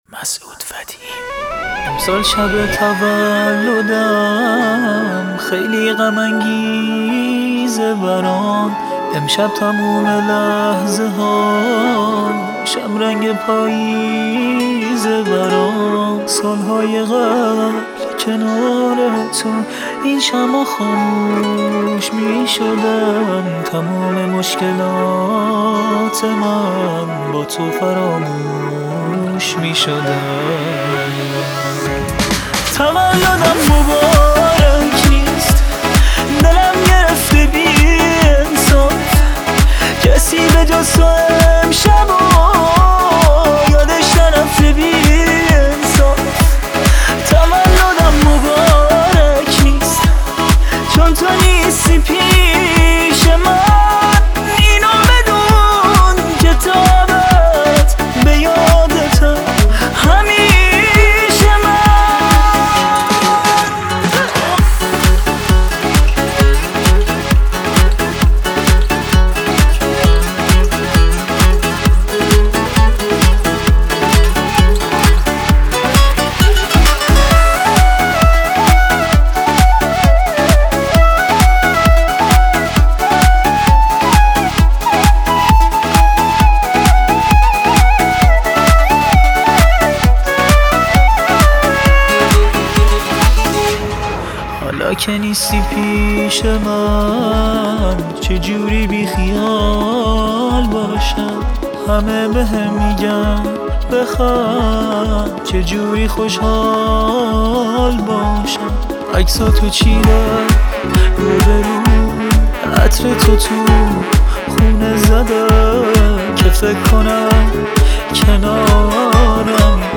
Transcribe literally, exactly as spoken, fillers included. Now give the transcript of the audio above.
مسعود فتحی. امسال شب تولدم خیلی غم انگیزه برام. امشب تموم لحظه ها شبرنگ پاییزه برام. سالهای قبل کنار تو این شمع خاموش می شدم. تمام مشکلات من با تو فراموش می شدم. تولدم مبارک نیست، دلم گرفته بی انصاف. کسی به جز تو امشب یادش نرفته بی انصاف. تولدم مبارک نیست چون تو نیستی پیش من. اینو بدون کتابت به یادتم همیشه من. حالا که نیستی پیش من چجوری بی خیال باشم. همه به هم میگن بخند چجوری خوشحال باشم. عکساتو چیدم رو به رو، عطر تو تو خونه زدم که فکر کنم کنارم